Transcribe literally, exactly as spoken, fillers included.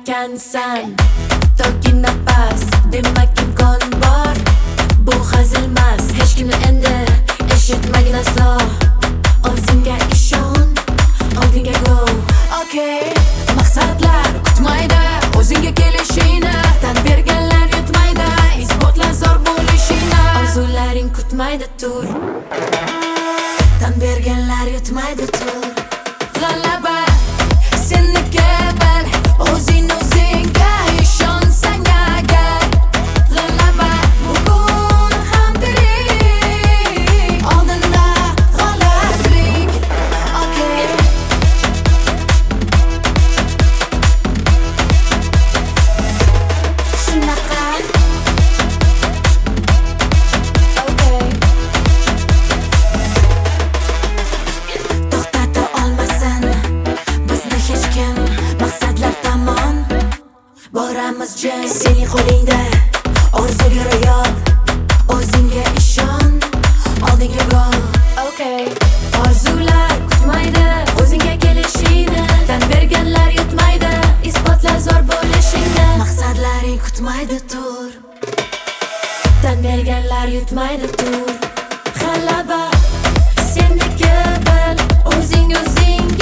ekansan. Toki nafas, demak imkon bor. Bu hazilmas, hech kimni endi eshitmagin aslo. O'zingga ishon, oldinga go. Okay, maqsadlar kutmaydi o'zingga kelishingni. Tan berganlar yutmaydi, isbotlar zor bo'lishingni. Orzularing kutmaydi tur. Tan berganlar yutmaydi tur. G'alaba seniki bil, o'zing o'zingga ishonsang agar. G'alaba bugun ham tirik, oldinda g'alablik. Okay. Shunaqa. Okay. To'xtata olmasin bizni hech kim, maqsadlar tamom boramiz jang. Sening qo'lingda orzuga ro'yop, o'zingga ishon, oldinga bor. Okay. Orzular kutmaydi o'zingga kelishingni. Tan berganlar yutmaydi, isbotlar zor bo'lishingni. Maqsadlaring kutmaydi tur. Tan berganlar yutmaydi tur. G'alaba seniki bil, o'zing o'zingga